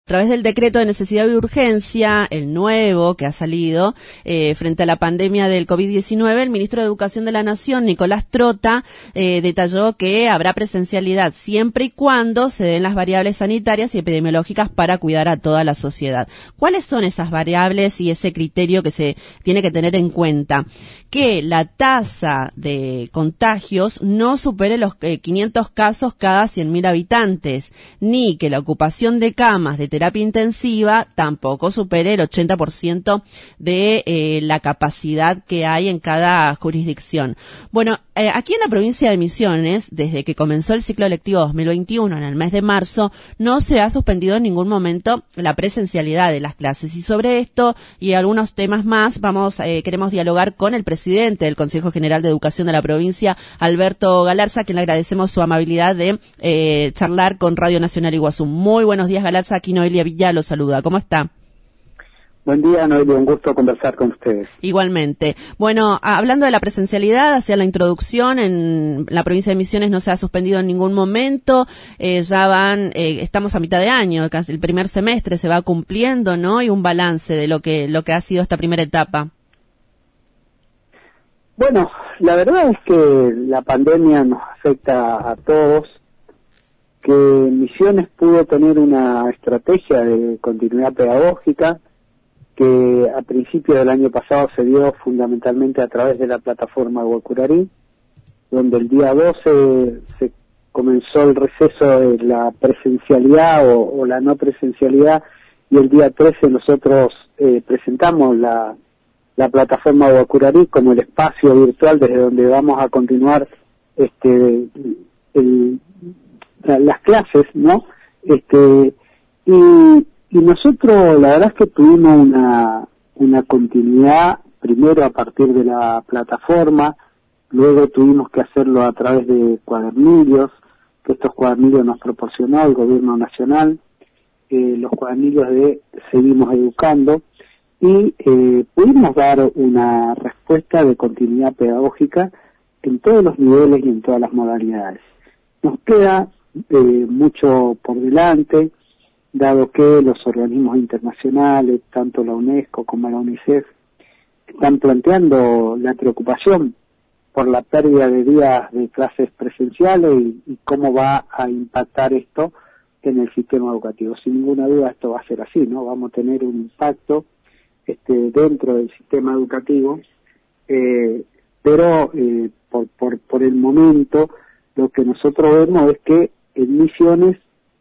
través del decreto de necesidad y urgencia, el nuevo que ha salido, frente a la pandemia del COVID-19, el ministro de Educación de la Nación, Nicolás Trota, detalló que habrá presencialidad siempre y cuando se den las variables sanitarias y epidemiológicas para cuidar a toda la sociedad. ¿Cuáles son esas variables y ese criterio que se tiene que tener en cuenta? Que la tasa de contagios no supere los 500 casos cada 100.000 habitantes, ni que la ocupación de camas de terapia intensiva tampoco supere el 80% de la capacidad que hay en cada jurisdicción. Bueno, aquí en la provincia de Misiones, desde que comenzó el ciclo lectivo 2021, en el mes de marzo, no se ha suspendido en ningún momento la presencialidad de las clases. Y sobre esto y algunos temas más, queremos dialogar con el presidente del Consejo General de Educación de la provincia, Alberto Galarza, a quien le agradecemos su amabilidad de charlar con Radio Nacional Iguazú. Muy buenos días, Galarza. Aquí Noelia Villa lo saluda. ¿Cómo está? Buen día, Noelia, un gusto conversar con ustedes. Igualmente. Bueno, hablando de la presencialidad, hacia la introducción, en la provincia de Misiones no se ha suspendido en ningún momento, estamos a mitad de año, casi el primer semestre se va cumpliendo, ¿no? Y un balance de lo que ha sido esta primera etapa. Bueno, la verdad es que la pandemia nos afecta a todos, que Misiones pudo tener una estrategia de continuidad pedagógica, que a principios del año pasado se dio fundamentalmente a través de la plataforma Guacurarí, donde el día 12 se comenzó el receso de la presencialidad o la no presencialidad, y el día 13 nosotros presentamos la plataforma Guacurarí como el espacio virtual desde donde vamos a continuar las clases, ¿no? Y nosotros la verdad es que tuvimos una continuidad, primero a partir de la plataforma, luego tuvimos que hacerlo a través de cuadernillos, que estos cuadernillos nos proporcionó el gobierno nacional, los cuadernillos de Seguimos Educando, y pudimos dar una respuesta de continuidad pedagógica en todos los niveles y en todas las modalidades. Nos queda mucho por delante, dado que los organismos internacionales, tanto la UNESCO como la UNICEF, están planteando la preocupación por la pérdida de días de clases presenciales y cómo va a impactar esto en el sistema educativo. Sin ninguna duda esto va a ser así, ¿no? Vamos a tener un impacto dentro del sistema educativo, pero por el momento lo que nosotros vemos es que en Misiones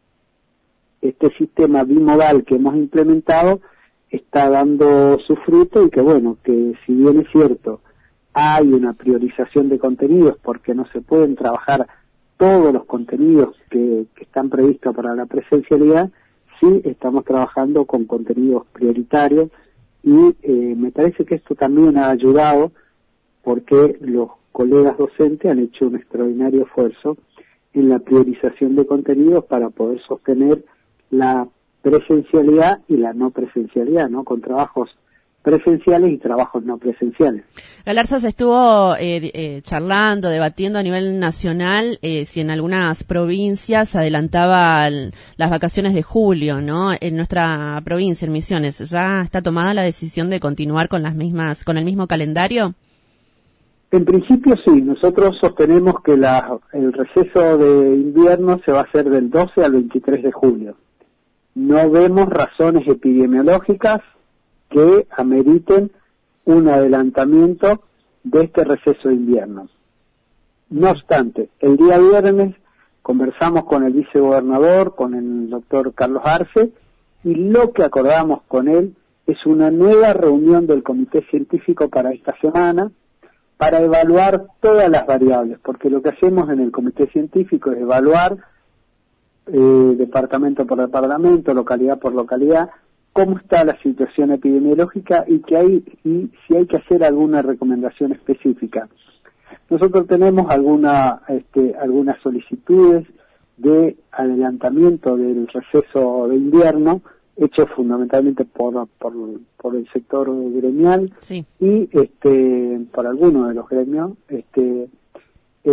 este sistema bimodal que hemos implementado está dando su fruto, y que bueno, que si bien es cierto, hay una priorización de contenidos porque no se pueden trabajar todos los contenidos que están previstos para la presencialidad, sí estamos trabajando con contenidos prioritarios, y me parece que esto también ha ayudado porque los colegas docentes han hecho un extraordinario esfuerzo en la priorización de contenidos para poder sostener la presencialidad y la no presencialidad, ¿no? Con trabajos presenciales y trabajos no presenciales. Galarza, se estuvo charlando, debatiendo a nivel nacional si en algunas provincias adelantaban las vacaciones de julio, ¿no? En nuestra provincia, en Misiones, ¿ya está tomada la decisión de continuar con el mismo calendario? En principio sí, nosotros sostenemos que el receso de invierno se va a hacer del 12 al 23 de julio. No vemos razones epidemiológicas que ameriten un adelantamiento de este receso de invierno. No obstante, el día viernes conversamos con el vicegobernador, con el doctor Carlos Arce, y lo que acordamos con él es una nueva reunión del comité científico para esta semana, para evaluar todas las variables, porque lo que hacemos en el comité científico es evaluar departamento por departamento, localidad por localidad, cómo está la situación epidemiológica y si hay que hacer alguna recomendación específica. Nosotros tenemos algunas solicitudes de adelantamiento del receso de invierno, hecho fundamentalmente por el sector gremial, sí, y por algunos de los gremios,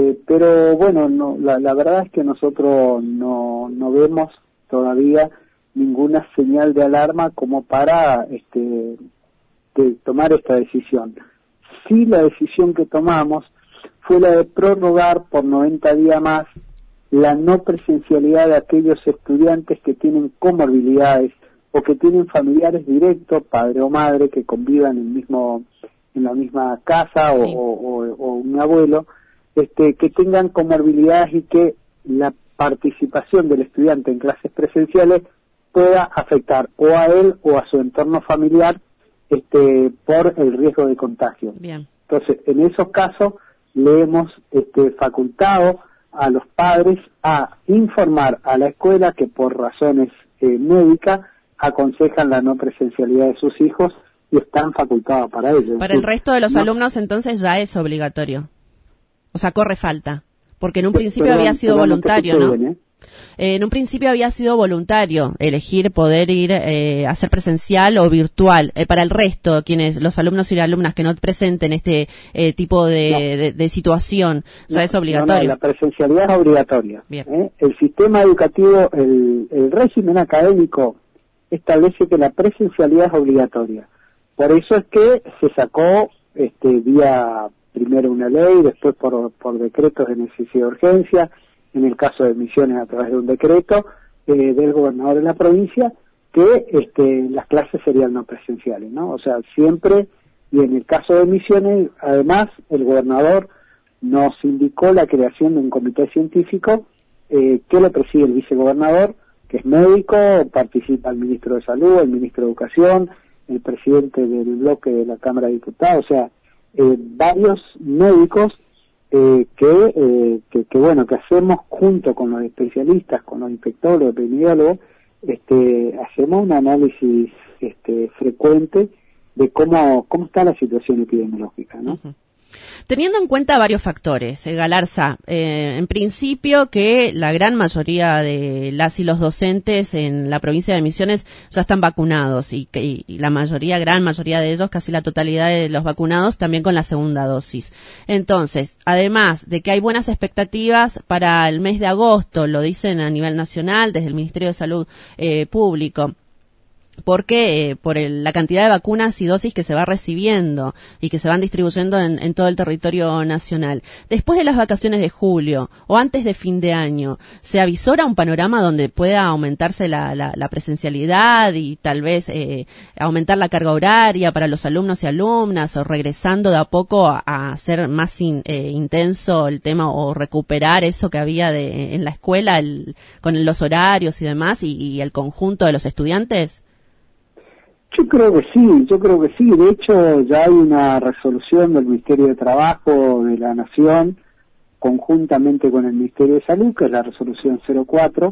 pero bueno, la verdad es que nosotros no vemos todavía ninguna señal de alarma como para de tomar esta decisión. Sí, la decisión que tomamos fue la de prorrogar por 90 días más la no presencialidad de aquellos estudiantes que tienen comorbilidades o que tienen familiares directos, padre o madre, que convivan en la misma casa sí. o un abuelo, que tengan comorbilidades y que la participación del estudiante en clases presenciales pueda afectar o a él o a su entorno familiar por el riesgo de contagio. Bien. Entonces, en esos casos le hemos facultado a los padres a informar a la escuela que por razones médicas aconsejan la no presencialidad de sus hijos y están facultados para ello. Para el resto de los alumnos entonces ya es obligatorio. O sea, corre falta. Porque en un principio había sido voluntario, ¿no? Bien, en un principio había sido voluntario elegir poder ir a hacer presencial o virtual. Para el resto, los alumnos y alumnas que no presenten este tipo de situación, ya es obligatorio. No, la presencialidad es obligatoria. Bien. El sistema educativo, el régimen académico establece que la presencialidad es obligatoria. Por eso es que se sacó vía primero una ley, después por decretos de necesidad de urgencia, en el caso de Misiones a través de un decreto del gobernador de la provincia, que las clases serían no presenciales, ¿no? O sea, siempre, y en el caso de Misiones, además, el gobernador nos indicó la creación de un comité científico que lo preside el vicegobernador, que es médico, participa el ministro de Salud, el ministro de Educación, el presidente del bloque de la Cámara de Diputados, o sea, varios médicos que hacemos junto con los especialistas, con los infectólogos, epidemiólogos, hacemos un análisis frecuente de cómo está la situación epidemiológica, ¿no? Uh-huh. Teniendo en cuenta varios factores, Galarza, en principio que la gran mayoría de las y los docentes en la provincia de Misiones ya están vacunados y la gran mayoría de ellos, casi la totalidad de los vacunados, también con la segunda dosis. Entonces, además de que hay buenas expectativas para el mes de agosto, lo dicen a nivel nacional desde el Ministerio de Salud Público, porque por la cantidad de vacunas y dosis que se va recibiendo y que se van distribuyendo en todo el territorio nacional. Después de las vacaciones de julio o antes de fin de año, ¿se avisora un panorama donde pueda aumentarse la presencialidad y tal vez aumentar la carga horaria para los alumnos y alumnas, o regresando de a poco a hacer más intenso el tema o recuperar eso que había en la escuela con los horarios y demás y el conjunto de los estudiantes? Yo creo que sí. De hecho, ya hay una resolución del Ministerio de Trabajo de la Nación, conjuntamente con el Ministerio de Salud, que es la resolución 04,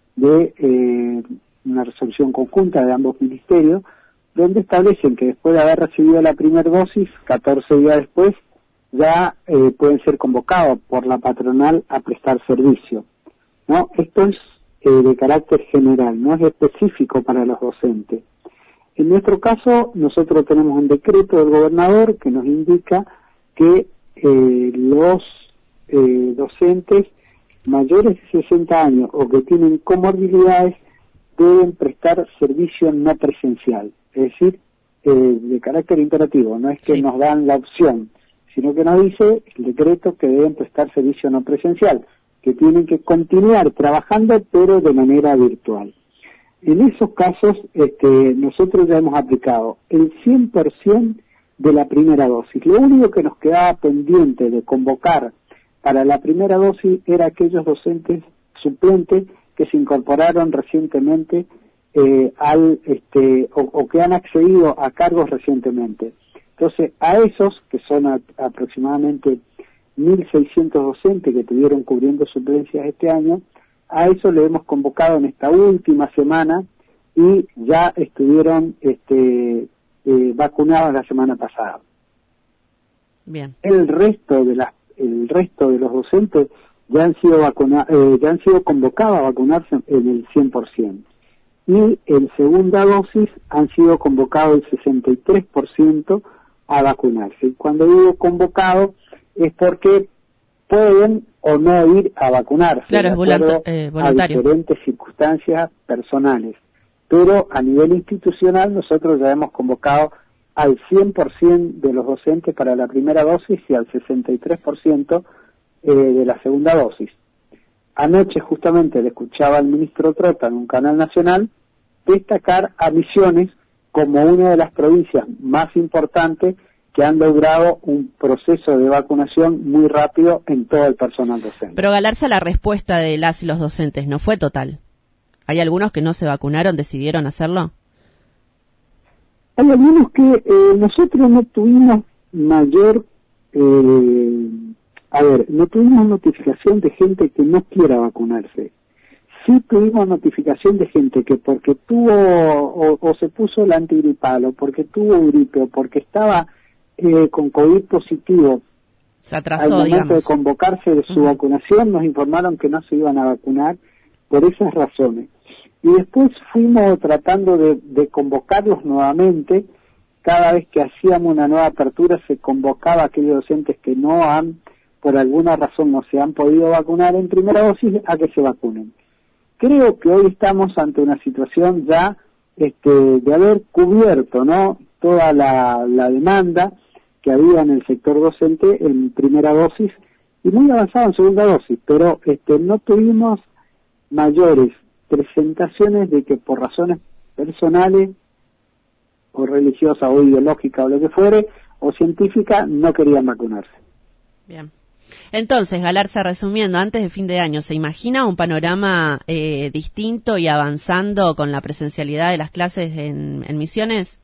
una resolución conjunta de ambos ministerios, donde establecen que después de haber recibido la primera dosis, 14 días después, ya pueden ser convocados por la patronal a prestar servicio, ¿no? Esto es de carácter general, no es específico para los docentes. En nuestro caso, nosotros tenemos un decreto del gobernador que nos indica que los docentes mayores de 60 años o que tienen comorbilidades deben prestar servicio no presencial, es decir, de carácter imperativo, no es que nos dan la opción, sino que nos dice el decreto que deben prestar servicio no presencial, que tienen que continuar trabajando pero de manera virtual. En esos casos, nosotros ya hemos aplicado el 100% de la primera dosis. Lo único que nos quedaba pendiente de convocar para la primera dosis era aquellos docentes suplentes que se incorporaron recientemente o que han accedido a cargos recientemente. Entonces, a esos, que son aproximadamente 1.600 docentes que estuvieron cubriendo suplencias este año, a eso le hemos convocado en esta última semana y ya estuvieron vacunados la semana pasada. Bien. El resto de los docentes ya han sido convocados a vacunarse en el 100%. Y en segunda dosis han sido convocados el 63% a vacunarse. Y cuando digo convocado es porque pueden o no ir a vacunarse, claro, es voluntario, a diferentes circunstancias personales. pero a nivel institucional nosotros ya hemos convocado al 100% de los docentes para la primera dosis y al 63% de la segunda dosis. Anoche justamente le escuchaba al ministro Trota en un canal nacional destacar a Misiones como una de las provincias más importantes que han logrado un proceso de vacunación muy rápido en todo el personal docente. Pero Galarza, la respuesta de las y los docentes no fue total. ¿Hay algunos que no se vacunaron, decidieron hacerlo? Hay algunos que nosotros no tuvimos mayor, no tuvimos notificación de gente que no quiera vacunarse. Sí tuvimos notificación de gente que porque tuvo o se puso el antigripal o porque tuvo gripe o porque estaba con COVID positivo, se atrasó, al momento digamos, de convocarse de su vacunación, nos informaron que no se iban a vacunar por esas razones. Y después fuimos tratando de convocarlos nuevamente. Cada vez que hacíamos una nueva apertura se convocaba a aquellos docentes que por alguna razón no se han podido vacunar en primera dosis a que se vacunen. Creo que hoy estamos ante una situación ya de haber cubierto, ¿no?, toda la demanda que había en el sector docente en primera dosis y muy avanzado en segunda dosis, pero no tuvimos mayores presentaciones de que por razones personales o religiosas o ideológicas o lo que fuere, o científicas, no querían vacunarse. Bien. Entonces, Galarza, resumiendo, antes de fin de año, ¿se imagina un panorama distinto y avanzando con la presencialidad de las clases en Misiones?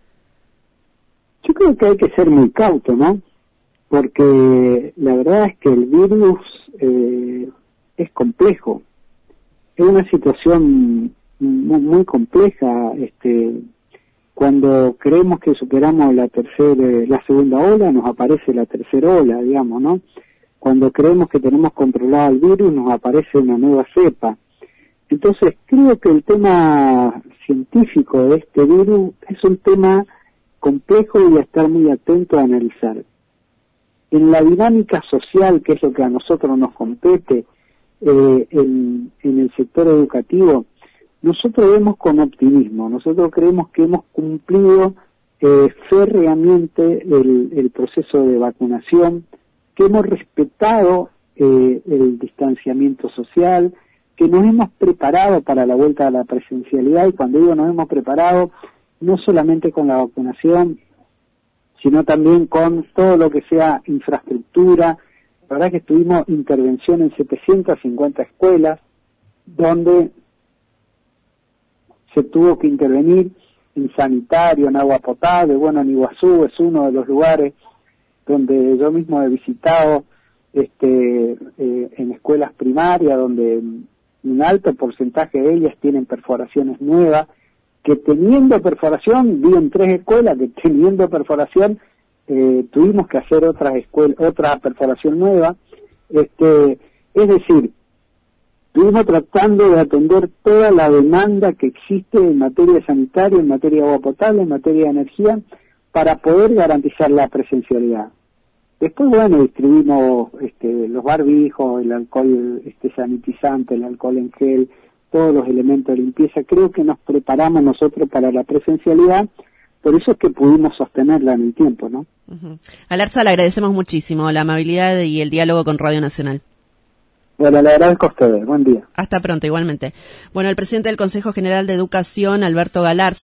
Yo creo que hay que ser muy cauto, ¿no? Porque la verdad es que el virus es complejo. Es una situación muy compleja. Cuando creemos que superamos la segunda ola, nos aparece la tercera ola, digamos, ¿no? Cuando creemos que tenemos controlado el virus, nos aparece una nueva cepa. Entonces, creo que el tema científico de este virus es un tema complejo y a estar muy atento a analizar. En la dinámica social, que es lo que a nosotros nos compete, en el sector educativo, nosotros vemos con optimismo, nosotros creemos que hemos cumplido férreamente el proceso de vacunación, que hemos respetado el distanciamiento social, que nos hemos preparado para la vuelta a la presencialidad, y cuando digo nos hemos preparado, no solamente con la vacunación, sino también con todo lo que sea infraestructura. La verdad que tuvimos intervención en 750 escuelas, donde se tuvo que intervenir en sanitario, en agua potable. Bueno, en Iguazú es uno de los lugares donde yo mismo he visitado en escuelas primarias, donde un alto porcentaje de ellas tienen perforaciones nuevas, que teniendo perforación, vi en 3 escuelas que teniendo perforación tuvimos que hacer otra perforación nueva. Es decir, estuvimos tratando de atender toda la demanda que existe en materia sanitaria, en materia de agua potable, en materia de energía, para poder garantizar la presencialidad. Después, bueno, distribuimos los barbijos, el alcohol sanitizante, el alcohol en gel, todos los elementos de limpieza. Creo que nos preparamos nosotros para la presencialidad, por eso es que pudimos sostenerla en el tiempo, ¿no? Galarza, le agradecemos muchísimo la amabilidad y el diálogo con Radio Nacional. Bueno, le agradezco a ustedes. Buen día. Hasta pronto, igualmente. Bueno, el presidente del Consejo General de Educación, Alberto Galarza.